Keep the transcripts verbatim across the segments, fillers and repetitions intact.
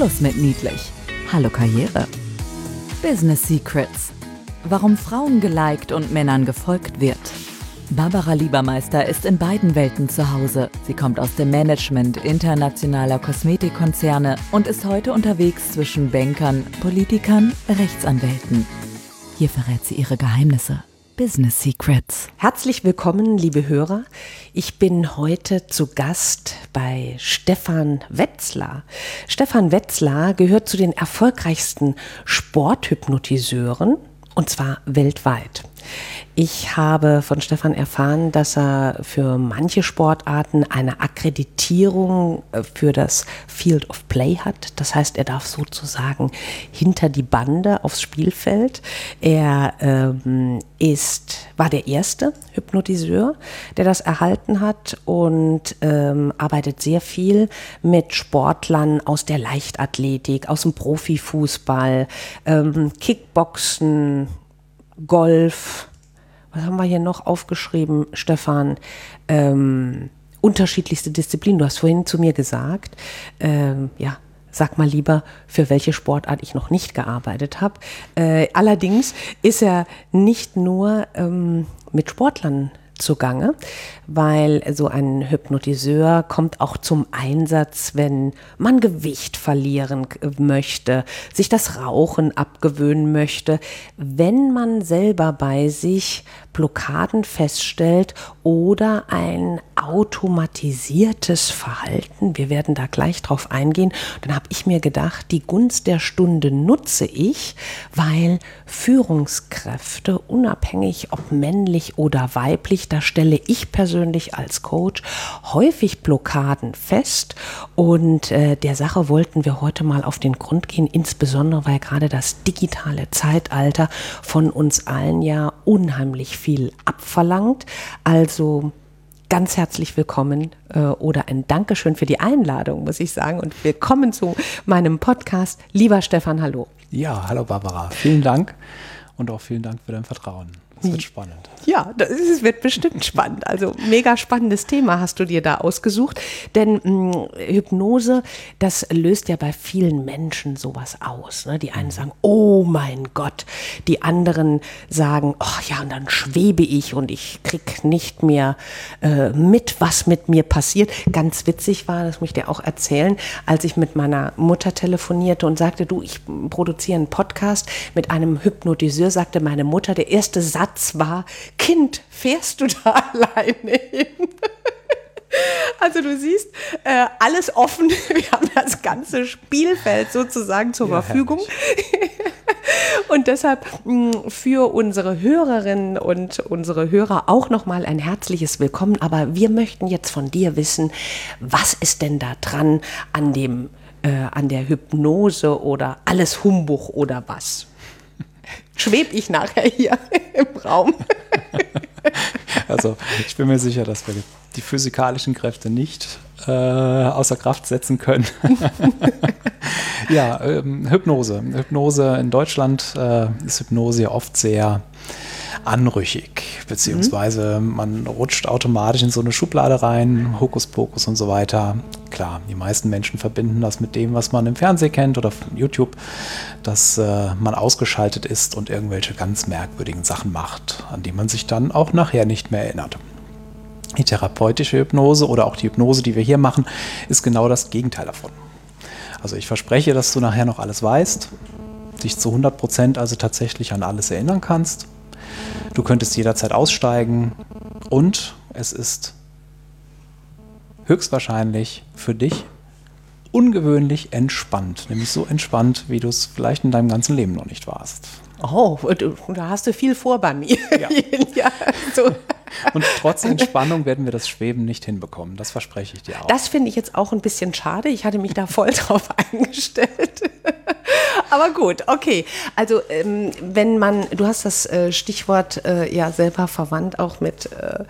Schluss mit niedlich. Hallo Karriere. Business Secrets. Warum Frauen geliked und Männern gefolgt wird. Barbara Liebermeister ist in beiden Welten zu Hause. Sie kommt aus dem Management internationaler Kosmetikkonzerne und ist heute unterwegs zwischen Bankern, Politikern, Rechtsanwälten. Hier verrät sie ihre Geheimnisse. Business Secrets. Herzlich willkommen, liebe Hörer. Ich bin heute zu Gast bei Stefan Wetzlar. Stefan Wetzlar gehört zu den erfolgreichsten Sporthypnotiseuren, und zwar weltweit. Ich habe von Stefan erfahren, dass er für manche Sportarten eine Akkreditierung für das Field of Play hat. Das heißt, er darf sozusagen hinter die Bande aufs Spielfeld. Er ähm, ist, war der erste Hypnotiseur, der das erhalten hat und ähm, arbeitet sehr viel mit Sportlern aus der Leichtathletik, aus dem Profifußball, ähm, Kickboxen, Golf. Was haben wir hier noch aufgeschrieben, Stefan? Ähm, unterschiedlichste Disziplinen. Du hast vorhin zu mir gesagt, ähm, ja, sag mal lieber, für welche Sportart ich noch nicht gearbeitet habe. Äh, allerdings ist er nicht nur ähm, mit Sportlern zugange, weil so ein Hypnotiseur kommt auch zum Einsatz, wenn man Gewicht verlieren möchte, sich das Rauchen abgewöhnen möchte, wenn man selber bei sich Blockaden feststellt oder ein automatisiertes Verhalten. Wir werden da gleich drauf eingehen. Dann habe ich mir gedacht, die Gunst der Stunde nutze ich, weil Führungskräfte, unabhängig ob männlich oder weiblich, da stelle ich persönlich als Coach häufig Blockaden fest und äh, der Sache wollten wir heute mal auf den Grund gehen, insbesondere weil gerade das digitale Zeitalter von uns allen ja unheimlich viel abverlangt. Also ganz herzlich willkommen äh, oder ein Dankeschön für die Einladung, muss ich sagen, und willkommen zu meinem Podcast. Lieber Stefan, hallo. Ja, hallo Barbara, vielen Dank und auch vielen Dank für dein Vertrauen. Es wird spannend. Ja, das ist, es wird bestimmt spannend. Also mega spannendes Thema hast du dir da ausgesucht. Denn mh, Hypnose, das löst ja bei vielen Menschen sowas aus. Ne? Die einen sagen, oh mein Gott. Die anderen sagen, oh ja, und dann schwebe ich und ich krieg nicht mehr äh, mit, was mit mir passiert. Ganz witzig war, das muss ich dir auch erzählen, als ich mit meiner Mutter telefonierte und sagte, du, ich produziere einen Podcast mit einem Hypnotiseur, sagte meine Mutter, der erste Satz war, Kind, fährst du da alleine hin? Also du siehst, äh, alles offen, wir haben das ganze Spielfeld sozusagen zur ja, Verfügung. Und deshalb mh, für unsere Hörerinnen und unsere Hörer auch nochmal ein herzliches Willkommen. Aber wir möchten jetzt von dir wissen, was ist denn da dran an dem, äh, an der Hypnose oder alles Humbug oder was? Schwebe ich nachher hier im Raum. Also ich bin mir sicher, dass wir die physikalischen Kräfte nicht äh, außer Kraft setzen können. Ja, ähm, Hypnose. Hypnose in Deutschland äh, ist Hypnose ja oft sehr anrüchig, beziehungsweise mhm. man rutscht automatisch in so eine Schublade rein, Hokuspokus und so weiter. Klar, die meisten Menschen verbinden das mit dem, was man im Fernsehen kennt oder von YouTube, dass äh, man ausgeschaltet ist und irgendwelche ganz merkwürdigen Sachen macht, an die man sich dann auch nachher nicht mehr erinnert. Die therapeutische Hypnose oder auch die Hypnose, die wir hier machen, ist genau das Gegenteil davon. Also ich verspreche, dass du nachher noch alles weißt, dich zu hundert Prozent also tatsächlich an alles erinnern kannst. Du könntest jederzeit aussteigen und es ist höchstwahrscheinlich für dich ungewöhnlich entspannt. Nämlich so entspannt, wie du es vielleicht in deinem ganzen Leben noch nicht warst. Oh, da hast du viel vor bei mir. Ja. Ja, so. Und trotz Entspannung werden wir das Schweben nicht hinbekommen. Das verspreche ich dir auch. Das finde ich jetzt auch ein bisschen schade. Ich hatte mich da voll drauf eingestellt. Aber gut, okay. Also ähm, wenn man, du hast das äh, Stichwort äh, ja selber verwandt auch mit äh,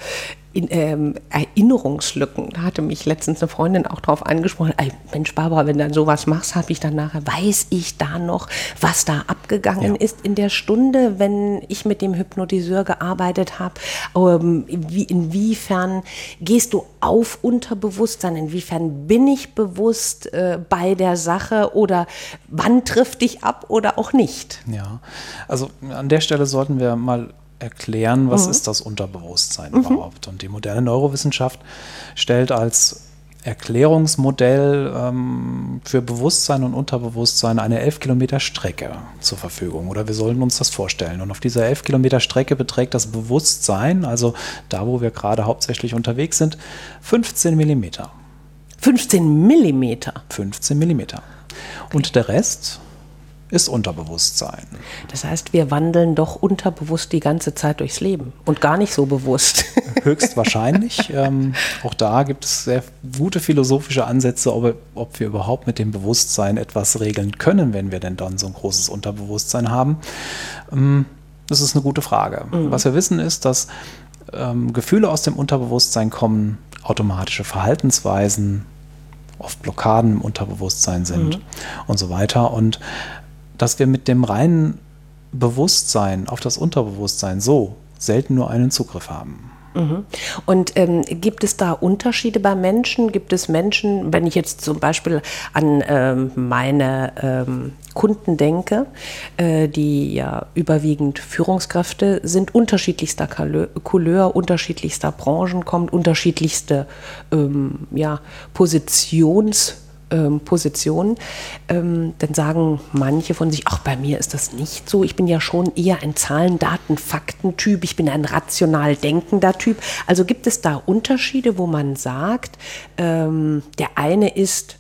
in, ähm, Erinnerungslücken. Da hatte mich letztens eine Freundin auch drauf angesprochen. Ey, Mensch, Barbara, wenn du dann sowas machst, habe ich dann nachher, weiß ich da noch, was da abgegangen ja. ist in der Stunde, wenn ich mit dem Hypnotiseur gearbeitet habe. Ähm, wie, inwiefern gehst du auf Unterbewusstsein? Inwiefern bin ich bewusst äh, bei der Sache oder wann trifft dich ab oder auch nicht? Ja, also an der Stelle sollten wir mal erklären, was mhm. ist das Unterbewusstsein mhm. überhaupt. Und die moderne Neurowissenschaft stellt als Erklärungsmodell ähm, für Bewusstsein und Unterbewusstsein eine elf Kilometer Strecke zur Verfügung. Oder wir sollten uns das vorstellen. Und auf dieser elf Kilometer Strecke beträgt das Bewusstsein, also da, wo wir gerade hauptsächlich unterwegs sind, fünfzehn Millimeter. fünfzehn Millimeter? fünfzehn Millimeter. Okay. Und der Rest ist Unterbewusstsein. Das heißt, wir wandeln doch unterbewusst die ganze Zeit durchs Leben und gar nicht so bewusst. Höchstwahrscheinlich. ähm, auch da gibt es sehr gute philosophische Ansätze, ob, ob wir überhaupt mit dem Bewusstsein etwas regeln können, wenn wir denn dann so ein großes Unterbewusstsein haben. Ähm, das ist eine gute Frage. Mhm. Was wir wissen ist, dass ähm, Gefühle aus dem Unterbewusstsein kommen, automatische Verhaltensweisen, oft Blockaden im Unterbewusstsein sind mhm. und so weiter. Und dass wir mit dem reinen Bewusstsein auf das Unterbewusstsein so selten nur einen Zugriff haben. Mhm. Und ähm, gibt es da Unterschiede bei Menschen? Gibt es Menschen, wenn ich jetzt zum Beispiel an ähm, meine ähm, Kunden denke, äh, die ja überwiegend Führungskräfte sind, unterschiedlichster Couleur, unterschiedlichster Branchen, kommt unterschiedlichste ähm, ja, Positions- Positionen, ähm, dann sagen manche von sich, ach, bei mir ist das nicht so, ich bin ja schon eher ein Zahlen-, Daten-, Fakten-Typ, ich bin ein rational denkender Typ. Also gibt es da Unterschiede, wo man sagt, ähm, der eine ist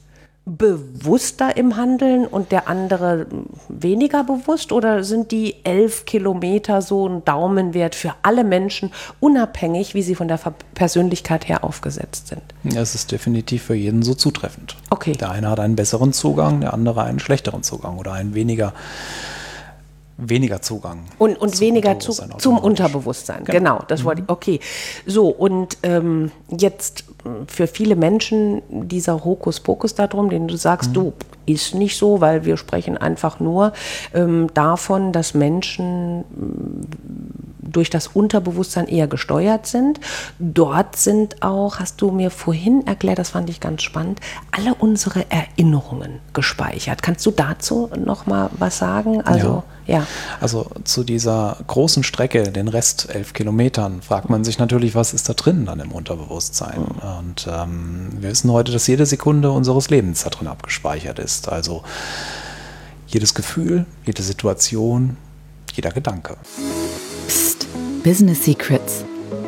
bewusster im Handeln und der andere weniger bewusst, oder sind die elf Kilometer so ein Daumenwert für alle Menschen, unabhängig, wie sie von der Persönlichkeit her aufgesetzt sind? Ja, es ist definitiv für jeden so zutreffend. Okay. Der eine hat einen besseren Zugang, der andere einen schlechteren Zugang oder einen weniger weniger Zugang. Und, und weniger zu, zum Unterbewusstsein. Genau, genau das mhm. wollte ich. Okay. So, und ähm, jetzt für viele Menschen dieser Hokuspokus darum, den du sagst, mhm. du, ist nicht so, weil wir sprechen einfach nur ähm, davon, dass Menschen ähm, durch das Unterbewusstsein eher gesteuert sind. Dort sind auch, hast du mir vorhin erklärt, das fand ich ganz spannend, alle unsere Erinnerungen gespeichert. Kannst du dazu noch mal was sagen? Also, ja. ja. Also zu dieser großen Strecke, den Rest elf Kilometern, fragt man sich natürlich, was ist da drin dann im Unterbewusstsein? Mhm. Und ähm, wir wissen heute, dass jede Sekunde unseres Lebens da drin abgespeichert ist. Also jedes Gefühl, jede Situation, jeder Gedanke. Psst, Business Secrets.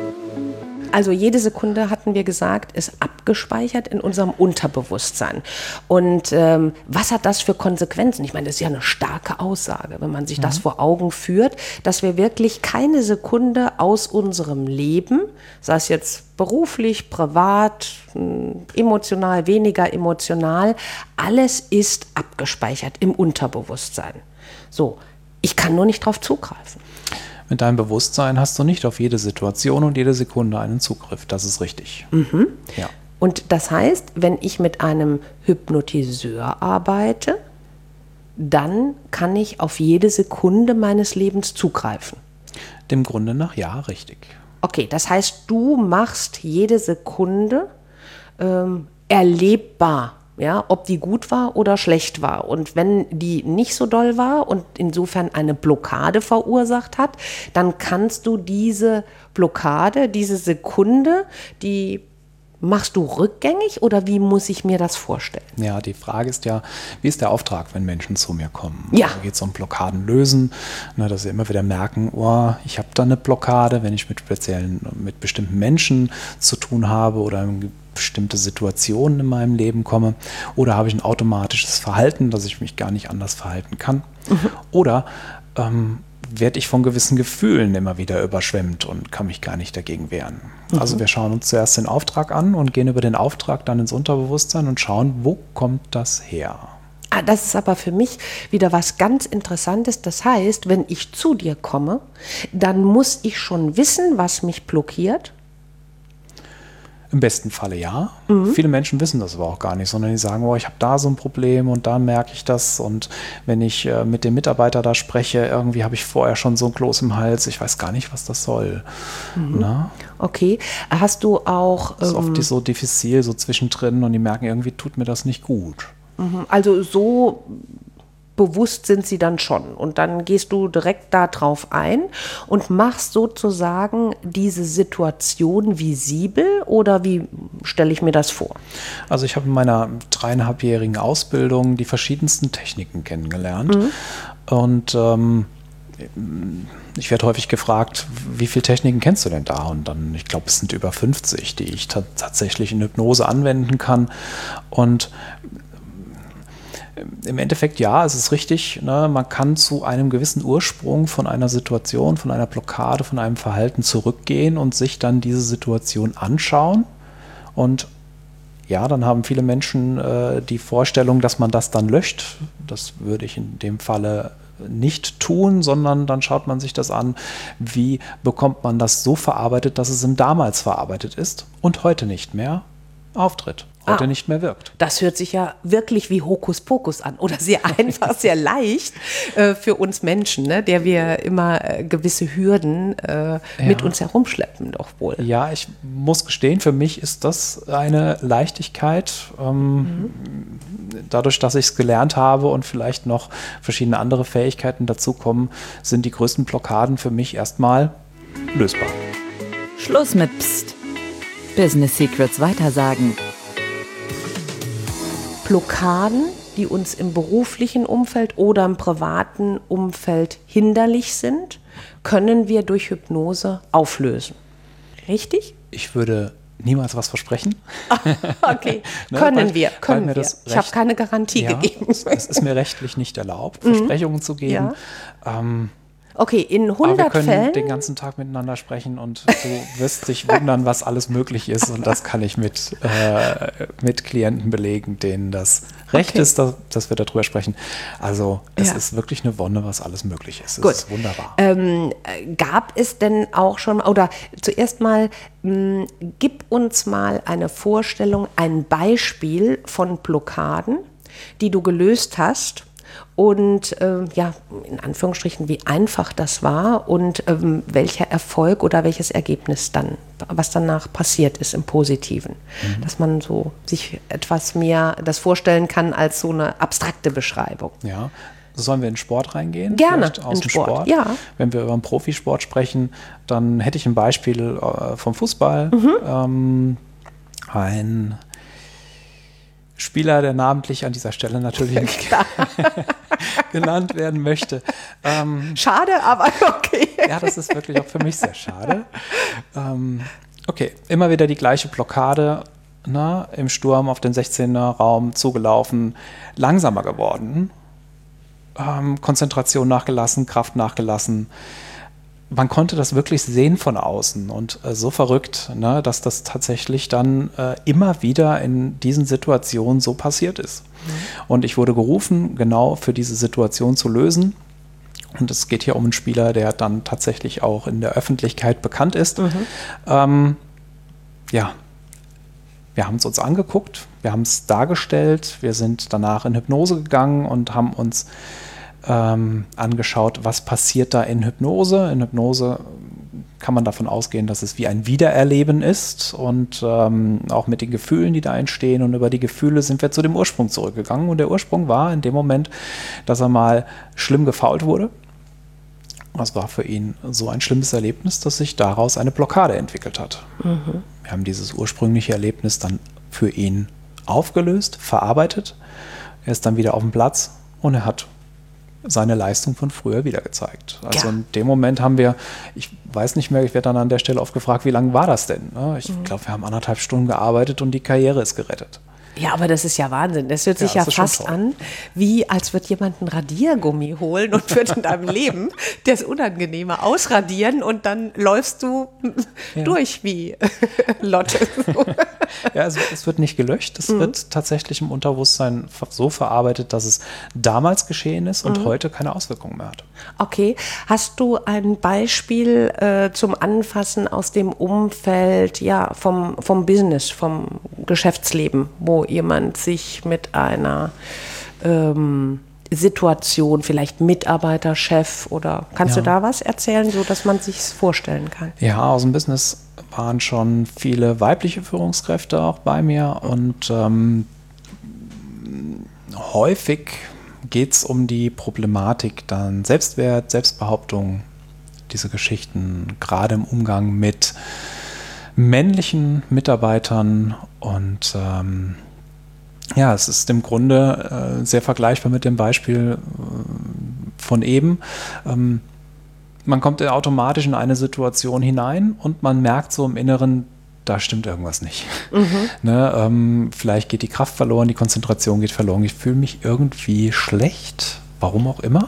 Also jede Sekunde, hatten wir gesagt, ist abgespeichert in unserem Unterbewusstsein. Und ähm, was hat das für Konsequenzen? Ich meine, das ist ja eine starke Aussage, wenn man sich mhm. das vor Augen führt, dass wir wirklich keine Sekunde aus unserem Leben, sei es jetzt beruflich, privat, emotional, weniger emotional, alles ist abgespeichert im Unterbewusstsein. So, ich kann nur nicht drauf zugreifen. Mit deinem Bewusstsein hast du nicht auf jede Situation und jede Sekunde einen Zugriff. Das ist richtig. Mhm. Ja. Und das heißt, wenn ich mit einem Hypnotiseur arbeite, dann kann ich auf jede Sekunde meines Lebens zugreifen. Dem Grunde nach ja, richtig. Okay, das heißt, du machst jede Sekunde ähm, erlebbar. Ja, ob die gut war oder schlecht war. Und wenn die nicht so doll war und insofern eine Blockade verursacht hat, dann kannst du diese Blockade, diese Sekunde, die machst du rückgängig oder wie muss ich mir das vorstellen? Ja, die Frage ist ja, wie ist der Auftrag, wenn Menschen zu mir kommen? Ja. Da geht es um Blockaden lösen, ne, dass sie immer wieder merken, oh, ich habe da eine Blockade, wenn ich mit speziellen, mit bestimmten Menschen zu tun habe oder bestimmte Situationen in meinem Leben komme, oder habe ich ein automatisches Verhalten, dass ich mich gar nicht anders verhalten kann, mhm. oder ähm, werde ich von gewissen Gefühlen immer wieder überschwemmt und kann mich gar nicht dagegen wehren. Mhm. Also wir schauen uns zuerst den Auftrag an und gehen über den Auftrag dann ins Unterbewusstsein und schauen, wo kommt das her? Ah, das ist aber für mich wieder was ganz Interessantes. Das heißt, wenn ich zu dir komme, dann muss ich schon wissen, was mich blockiert. Im besten Falle ja. Mhm. Viele Menschen wissen das aber auch gar nicht, sondern die sagen, oh, ich habe da so ein Problem und da merke ich das. Und wenn ich äh, mit dem Mitarbeiter da spreche, irgendwie habe ich vorher schon so ein Kloß im Hals. Ich weiß gar nicht, was das soll. Mhm. Na? Okay. Hast du auch... Das ist ähm, oft so diffizil, so zwischendrin und die merken, irgendwie tut mir das nicht gut. Also so... bewusst sind sie dann schon. Und dann gehst du direkt da drauf ein und machst sozusagen diese Situation visibel, oder wie stelle ich mir das vor? Also ich habe in meiner dreieinhalbjährigen Ausbildung die verschiedensten Techniken kennengelernt. Mhm. Und ähm, ich werde häufig gefragt, wie viele Techniken kennst du denn da? Und dann, ich glaube, es sind über fünfzig, die ich ta- tatsächlich in Hypnose anwenden kann. Und im Endeffekt, ja, es ist richtig, ne, man kann zu einem gewissen Ursprung von einer Situation, von einer Blockade, von einem Verhalten zurückgehen und sich dann diese Situation anschauen. Und ja, dann haben viele Menschen äh, die Vorstellung, dass man das dann löscht. Das würde ich in dem Falle nicht tun, sondern dann schaut man sich das an, wie bekommt man das so verarbeitet, dass es im damals verarbeitet ist und heute nicht mehr auftritt. Heute ah, nicht mehr wirkt. Das hört sich ja wirklich wie Hokuspokus an oder sehr einfach, sehr leicht äh, für uns Menschen, ne, der wir immer äh, gewisse Hürden äh, ja. mit uns herumschleppen, doch wohl. Ja, ich muss gestehen, für mich ist das eine Leichtigkeit. Ähm, mhm. Dadurch, dass ich es gelernt habe und vielleicht noch verschiedene andere Fähigkeiten dazukommen, sind die größten Blockaden für mich erstmal lösbar. Schluss mit Psst. Business Secrets weitersagen. Blockaden, die uns im beruflichen Umfeld oder im privaten Umfeld hinderlich sind, können wir durch Hypnose auflösen. Richtig? Ich würde niemals was versprechen. Okay, ne, können weil, wir, können wir. Das ich habe keine Garantie ja, gegeben. Es, es ist mir rechtlich nicht erlaubt, Versprechungen mhm. zu geben. Ja. Ähm, Okay, in hundert Aber wir können Fällen den ganzen Tag miteinander sprechen und du wirst dich wundern, was alles möglich ist. Und das kann ich mit, äh, mit Klienten belegen, denen das recht okay. ist, dass, dass wir darüber sprechen. Also es ja. ist wirklich eine Wonne, was alles möglich ist. Es Gut. ist wunderbar. Ähm, gab es denn auch schon, oder zuerst mal, mh, gib uns mal eine Vorstellung, ein Beispiel von Blockaden, die du gelöst hast. Und äh, ja, in Anführungsstrichen, wie einfach das war und ähm, welcher Erfolg oder welches Ergebnis dann, was danach passiert ist im Positiven. Mhm. Dass man so sich etwas mehr das vorstellen kann als so eine abstrakte Beschreibung. Ja. Sollen wir in den Sport reingehen? Gerne, Vielleicht aus in dem Sport. Sport. Ja. Wenn wir über einen Profisport sprechen, dann hätte ich ein Beispiel äh, vom Fußball. Mhm. Ähm, ein Spieler, der namentlich an dieser Stelle natürlich nicht genannt werden möchte. Ähm, schade, aber okay. Ja, das ist wirklich auch für mich sehr schade. Ähm, okay, immer wieder die gleiche Blockade, na, im Sturm auf den sechzehner Raum zugelaufen, langsamer geworden, ähm, Konzentration nachgelassen, Kraft nachgelassen. Man konnte das wirklich sehen von außen und äh, so verrückt, ne, dass das tatsächlich dann äh, immer wieder in diesen Situationen so passiert ist. Mhm. Und ich wurde gerufen, genau für diese Situation zu lösen. Und es geht hier um einen Spieler, der dann tatsächlich auch in der Öffentlichkeit bekannt ist. Mhm. Ähm, ja, wir haben es uns angeguckt, wir haben es dargestellt, wir sind danach in Hypnose gegangen und haben uns Ähm, angeschaut, was passiert da in Hypnose. In Hypnose kann man davon ausgehen, dass es wie ein Wiedererleben ist und ähm, auch mit den Gefühlen, die da entstehen. Und über die Gefühle sind wir zu dem Ursprung zurückgegangen. Und der Ursprung war in dem Moment, dass er mal schlimm gefoult wurde. Das war für ihn so ein schlimmes Erlebnis, dass sich daraus eine Blockade entwickelt hat. Mhm. Wir haben dieses ursprüngliche Erlebnis dann für ihn aufgelöst, verarbeitet. Er ist dann wieder auf dem Platz und er hat seine Leistung von früher wieder gezeigt. Also ja. in dem Moment haben wir, ich weiß nicht mehr, ich werde dann an der Stelle oft gefragt, wie lange war das denn? Ich mhm. glaube, wir haben anderthalb Stunden gearbeitet und die Karriere ist gerettet. Ja, aber das ist ja Wahnsinn. Das hört sich ja, ja fast an, wie als würde jemand einen Radiergummi holen und wird in deinem Leben das Unangenehme ausradieren und dann läufst du ja. durch wie Lotte. Ja, es, es wird nicht gelöscht. Es mhm. wird tatsächlich im Unterbewusstsein so verarbeitet, dass es damals geschehen ist und mhm. heute keine Auswirkungen mehr hat. Okay. Hast du ein Beispiel äh, zum Anfassen aus dem Umfeld, ja, vom, vom Business, vom Geschäftsleben, wo jemand sich mit einer ähm, Situation, vielleicht Mitarbeiter, Chef oder kannst ja. du da was erzählen, so dass man sich vorstellen kann? Ja, aus dem Business waren schon viele weibliche Führungskräfte auch bei mir und ähm, häufig geht es um die Problematik dann Selbstwert, Selbstbehauptung, diese Geschichten, gerade im Umgang mit männlichen Mitarbeitern und ähm, ja, es ist im Grunde äh, sehr vergleichbar mit dem Beispiel äh, von eben. Ähm, man kommt automatisch in eine Situation hinein und man merkt so im Inneren, da stimmt irgendwas nicht. Mhm. Ne, ähm, vielleicht geht die Kraft verloren, die Konzentration geht verloren. Ich fühle mich irgendwie schlecht, warum auch immer.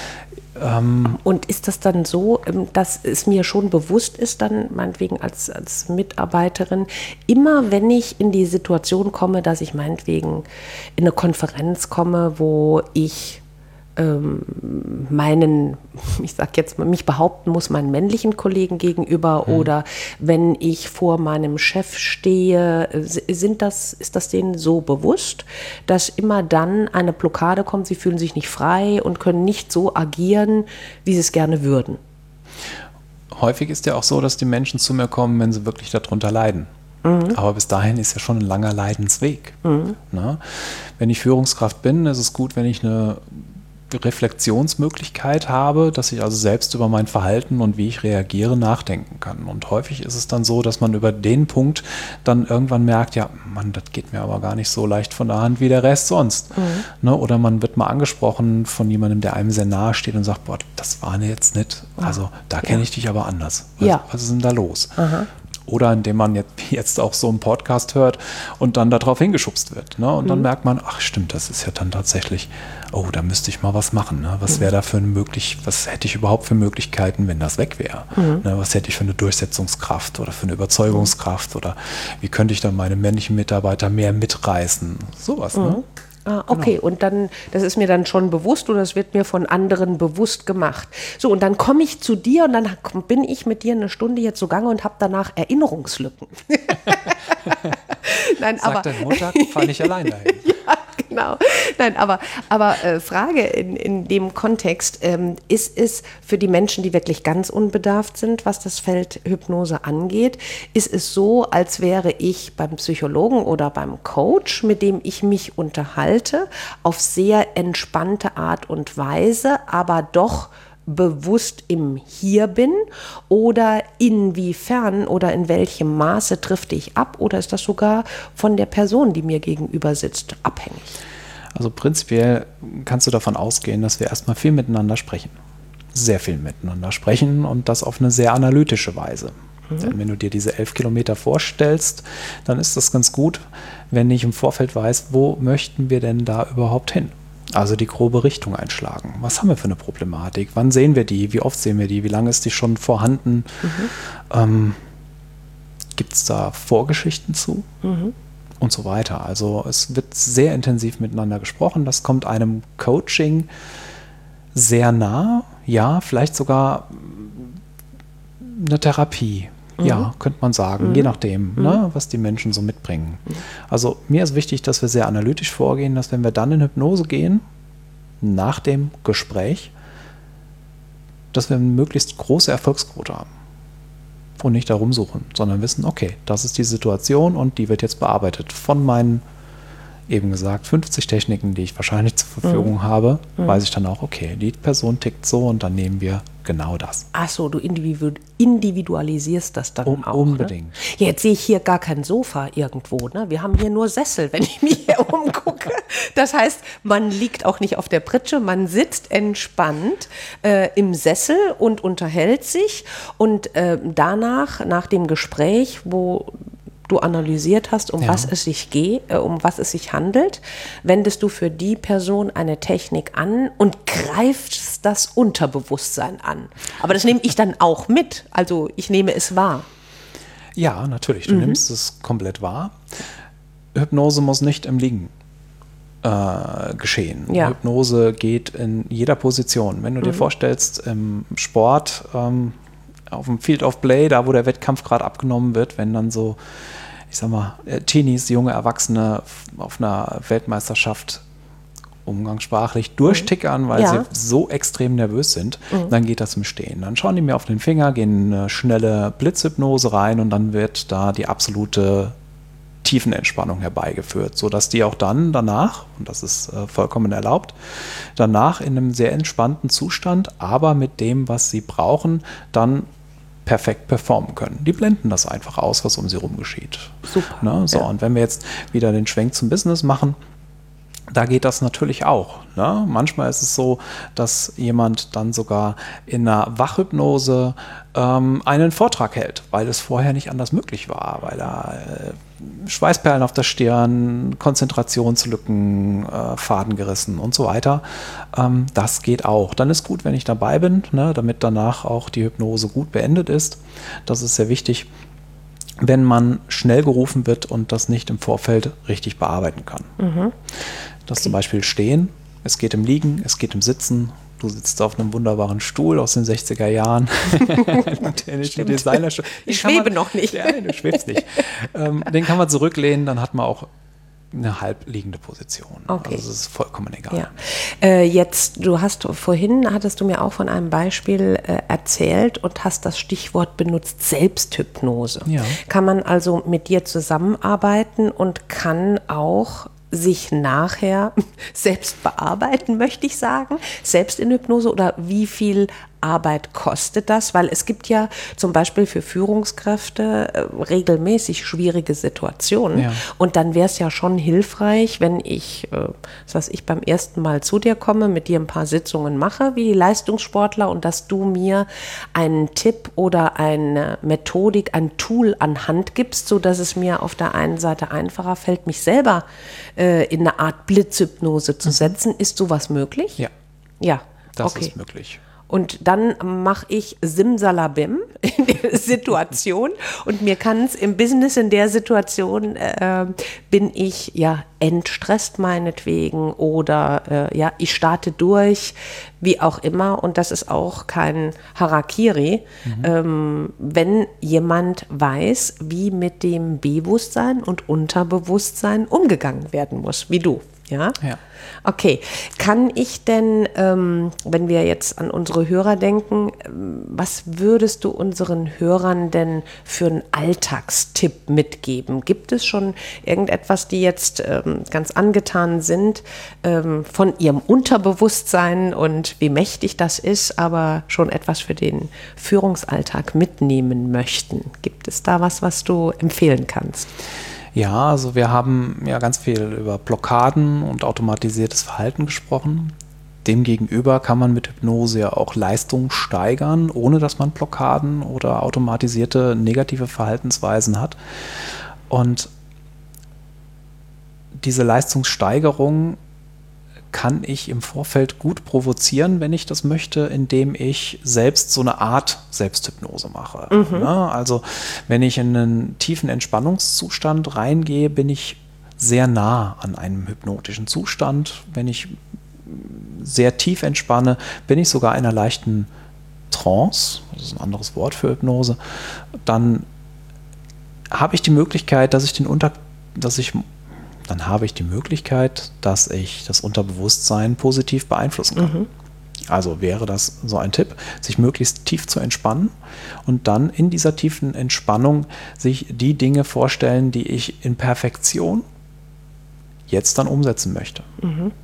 Ähm, und ist das dann so, dass es mir schon bewusst ist, dann meinetwegen als, als Mitarbeiterin, immer wenn ich in die Situation komme, dass ich meinetwegen in eine Konferenz komme, wo ich ähm, meinen, ich sag jetzt mal, mich behaupten muss, meinen männlichen Kollegen gegenüber mhm. oder wenn ich vor meinem Chef stehe, sind das, ist das denen so bewusst, dass immer dann eine Blockade kommt, sie fühlen sich nicht frei und können nicht so agieren, wie sie es gerne würden? Häufig ist ja auch so, dass die Menschen zu mir kommen, wenn sie wirklich darunter leiden. Mhm. Aber bis dahin ist ja schon ein langer Leidensweg. Mhm. Ne? Wenn ich Führungskraft bin, ist es gut, wenn ich eine Reflexionsmöglichkeit habe, dass ich also selbst über mein Verhalten und wie ich reagiere nachdenken kann. Und häufig ist es dann so, dass man über den Punkt dann irgendwann merkt, ja, Mann, das geht mir aber gar nicht so leicht von der Hand wie der Rest sonst. Mhm. Ne? Oder man wird mal angesprochen von jemandem, der einem sehr nahe steht und sagt, boah, das war jetzt nicht, also da kenne ich dich aber anders. Was, ja. was ist denn da los? Aha. Oder indem man jetzt, jetzt auch so einen Podcast hört und dann darauf hingeschubst wird. Ne? Und dann mhm. merkt man, ach stimmt, das ist ja dann tatsächlich, oh, da müsste ich mal was machen. Ne? Was wäre da für eine möglich, was hätte ich überhaupt für Möglichkeiten, wenn das weg wäre? Mhm. Ne? Was hätte ich für eine Durchsetzungskraft oder für eine Überzeugungskraft? Oder wie könnte ich dann meine männlichen Mitarbeiter mehr mitreißen? Sowas, mhm. ne? Ah, okay, genau. Und dann, das ist mir dann schon bewusst oder es wird mir von anderen bewusst gemacht. So, und dann komme ich zu dir und dann bin ich mit dir eine Stunde jetzt zugange und habe danach Erinnerungslücken. Nein, Sagt aber dein Montag, fahre nicht allein dahin. Ja, genau. Nein, aber, aber äh, Frage in, in dem Kontext, ähm, ist es für die Menschen, die wirklich ganz unbedarft sind, was das Feld Hypnose angeht, ist es so, als wäre ich beim Psychologen oder beim Coach, mit dem ich mich unterhalte, auf sehr entspannte Art und Weise, aber doch bewusst im Hier bin, oder inwiefern oder in welchem Maße drifte ich ab, oder ist das sogar von der Person, die mir gegenüber sitzt, abhängig? Also prinzipiell kannst du davon ausgehen, dass wir erstmal viel miteinander sprechen. Sehr viel miteinander sprechen und das auf eine sehr analytische Weise. Mhm. Denn wenn du dir diese elf Kilometer vorstellst, dann ist das ganz gut, wenn ich im Vorfeld weiß, wo möchten wir denn da überhaupt hin? Also die grobe Richtung einschlagen. Was haben wir für eine Problematik? Wann sehen wir die? Wie oft sehen wir die? Wie lange ist die schon vorhanden? Mhm. Ähm, gibt es da Vorgeschichten zu? Mhm. Und so weiter. Also es wird sehr intensiv miteinander gesprochen. Das kommt einem Coaching sehr nah. Ja, vielleicht sogar eine Therapie. Mhm. Ja, könnte man sagen, mhm. je nachdem, mhm. ne, was die Menschen so mitbringen. Mhm. Also mir ist wichtig, dass wir sehr analytisch vorgehen, dass wenn wir dann in Hypnose gehen, nach dem Gespräch, dass wir eine möglichst große Erfolgsquote haben. Und nicht darum suchen, sondern wissen, okay, das ist die Situation und die wird jetzt bearbeitet. Von meinen, eben gesagt, fünfzig Techniken, die ich wahrscheinlich zur Verfügung mhm. habe, mhm. weiß ich dann auch, okay, die Person tickt so und dann nehmen wir genau das. Ach so, du individualisierst das dann um, auch. Unbedingt. Ne? Ja, jetzt sehe ich hier gar kein Sofa irgendwo. Ne? Wir haben hier nur Sessel, wenn ich mich hier umgucke. Das heißt, man liegt auch nicht auf der Pritsche, man sitzt entspannt äh, im Sessel und unterhält sich. Und äh, danach, nach dem Gespräch, wo du analysiert hast, um Ja. was es sich geht, äh, um was es sich handelt, wendest du für die Person eine Technik an und greifst das Unterbewusstsein an. Aber das nehme ich dann auch mit. Also ich nehme es wahr. Ja, natürlich. Du mhm. nimmst es komplett wahr. Hypnose muss nicht im Liegen äh, geschehen. Ja. Hypnose geht in jeder Position. Wenn du mhm. dir vorstellst, im Sport, ähm, auf dem Field of Play, da wo der Wettkampf gerade abgenommen wird, wenn dann so, ich sag mal, Teenies, junge Erwachsene auf einer Weltmeisterschaft umgangssprachlich durchtickern, weil ja. sie so extrem nervös sind, mhm. dann geht das im Stehen. Dann schauen die mir auf den Finger, gehen in eine schnelle Blitzhypnose rein und dann wird da die absolute Tiefenentspannung herbeigeführt, sodass die auch dann danach, und das ist äh, vollkommen erlaubt, danach in einem sehr entspannten Zustand, aber mit dem, was sie brauchen, dann perfekt performen können. Die blenden das einfach aus, was um sie rum geschieht. Super. Ne? So, ja. und wenn wir jetzt wieder den Schwenk zum Business machen, da geht das natürlich auch. Ne? Manchmal ist es so, dass jemand dann sogar in einer Wachhypnose ähm, einen Vortrag hält, weil es vorher nicht anders möglich war, weil er äh, Schweißperlen auf der Stirn, Konzentrationslücken, äh, Faden gerissen und so weiter. Ähm, das geht auch. Dann ist gut, wenn ich dabei bin, ne? Damit danach auch die Hypnose gut beendet ist. Das ist sehr wichtig, wenn man schnell gerufen wird und das nicht im Vorfeld richtig bearbeiten kann. Mhm. Das okay. zum Beispiel Stehen, es geht im Liegen, es geht im Sitzen. Du sitzt auf einem wunderbaren Stuhl aus den sechziger Jahren. den Designer ich schwebe man, noch nicht. Ja, du schwebst nicht. ähm, den kann man zurücklehnen, dann hat man auch eine halbliegende Position. Okay. Also das ist vollkommen egal. Ja. Äh, jetzt, du hast vorhin, hattest du mir auch von einem Beispiel äh, erzählt und hast das Stichwort benutzt, Selbsthypnose. Ja. Kann man also mit dir zusammenarbeiten und kann auch sich nachher selbst bearbeiten, möchte ich sagen, selbst in Hypnose, oder wie viel Arbeit kostet das? Weil es gibt ja zum Beispiel für Führungskräfte äh, regelmäßig schwierige Situationen. Ja. Und dann wäre es ja schon hilfreich, wenn ich, äh, was weiß ich, beim ersten Mal zu dir komme, mit dir ein paar Sitzungen mache, wie die Leistungssportler, und dass du mir einen Tipp oder eine Methodik, ein Tool an Hand gibst, sodass es mir auf der einen Seite einfacher fällt, mich selber äh, in eine Art Blitzhypnose zu setzen. Mhm. Ist sowas möglich? Ja. Ja, das okay. ist möglich. Und dann mache ich Simsalabim in der Situation und mir kann es im Business in der Situation, äh, bin ich ja entstresst meinetwegen oder äh, ja, ich starte durch, wie auch immer, und das ist auch kein Harakiri, mhm. ähm, wenn jemand weiß, wie mit dem Bewusstsein und Unterbewusstsein umgegangen werden muss, wie du. Ja? Ja. Okay. Kann ich denn, ähm, wenn wir jetzt an unsere Hörer denken, ähm, was würdest du unseren Hörern denn für einen Alltagstipp mitgeben? Gibt es schon irgendetwas, die jetzt ähm, ganz angetan sind ähm, von ihrem Unterbewusstsein und wie mächtig das ist, aber schon etwas für den Führungsalltag mitnehmen möchten? Gibt es da was, was du empfehlen kannst? Ja, also wir haben ja ganz viel über Blockaden und automatisiertes Verhalten gesprochen. Demgegenüber kann man mit Hypnose ja auch Leistung steigern, ohne dass man Blockaden oder automatisierte negative Verhaltensweisen hat. Und diese Leistungssteigerung kann ich im Vorfeld gut provozieren, wenn ich das möchte, indem ich selbst so eine Art Selbsthypnose mache. Mhm. Ja, also wenn ich in einen tiefen Entspannungszustand reingehe, bin ich sehr nah an einem hypnotischen Zustand. Wenn ich sehr tief entspanne, bin ich sogar in einer leichten Trance, das ist ein anderes Wort für Hypnose, dann habe ich die Möglichkeit, dass ich den Unter, dass ich dann habe ich die Möglichkeit, dass ich das Unterbewusstsein positiv beeinflussen kann. Mhm. Also wäre das so ein Tipp, sich möglichst tief zu entspannen und dann in dieser tiefen Entspannung sich die Dinge vorstellen, die ich in Perfektion jetzt dann umsetzen möchte. Mhm.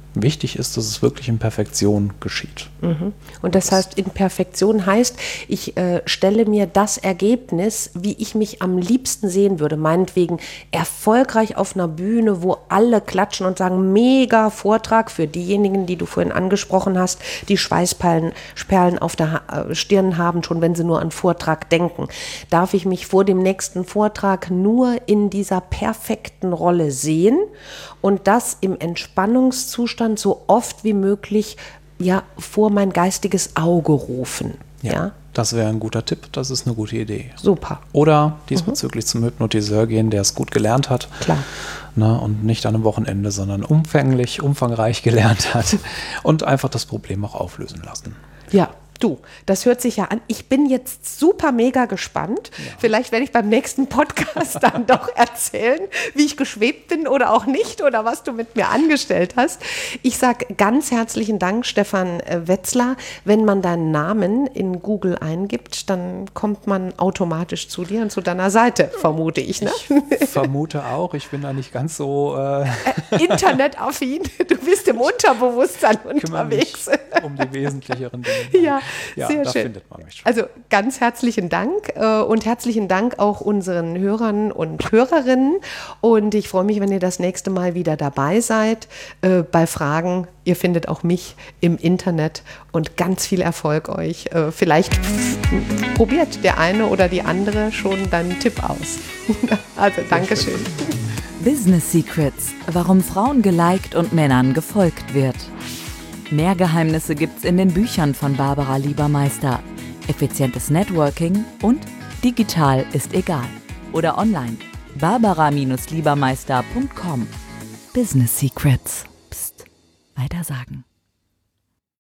wichtig ist, dass es wirklich in Perfektion geschieht. Mhm. Und das heißt, in Perfektion heißt, ich äh, stelle mir das Ergebnis, wie ich mich am liebsten sehen würde, meinetwegen erfolgreich auf einer Bühne, wo alle klatschen und sagen, mega Vortrag für diejenigen, die du vorhin angesprochen hast, die Schweißperlen Perlen auf der ha- Stirn haben, schon wenn sie nur an Vortrag denken. Darf ich mich vor dem nächsten Vortrag nur in dieser perfekten Rolle sehen und das im Entspannungszustand so oft wie möglich ja, vor mein geistiges Auge rufen. Ja, Ja? Das wäre ein guter Tipp, das ist eine gute Idee. Super. Oder diesbezüglich mhm. zum Hypnotiseur gehen, der es gut gelernt hat. Klar. Ne, und nicht an einem Wochenende, sondern umfänglich, umfangreich gelernt hat und einfach das Problem auch auflösen lassen. Ja. Du, das hört sich ja an. Ich bin jetzt super mega gespannt. Ja. Vielleicht werde ich beim nächsten Podcast dann doch erzählen, wie ich geschwebt bin oder auch nicht oder was du mit mir angestellt hast. Ich sage ganz herzlichen Dank, Stefan Wetzlar. Wenn man deinen Namen in Google eingibt, dann kommt man automatisch zu dir und zu deiner Seite, vermute ich. Ne? Ich vermute auch. Ich bin da nicht ganz so äh äh, internetaffin. Du bist im Unterbewusstsein unterwegs. Mich um die wesentlicheren Dinge. Ja. Ja, sehr da schön. Findet man mich schon. Also ganz herzlichen Dank äh, und herzlichen Dank auch unseren Hörern und Hörerinnen. Und ich freue mich, wenn ihr das nächste Mal wieder dabei seid äh, bei Fragen. Ihr findet auch mich im Internet und ganz viel Erfolg euch. Äh, vielleicht probiert der eine oder die andere schon deinen Tipp aus. Also Dankeschön. Business Secrets, warum Frauen geliked und Männern gefolgt wird. Mehr Geheimnisse gibt's in den Büchern von Barbara Liebermeister. Effizientes Networking und digital ist egal. Oder online. barbara Liebermeister punkt com. Business Secrets. Psst. Weitersagen.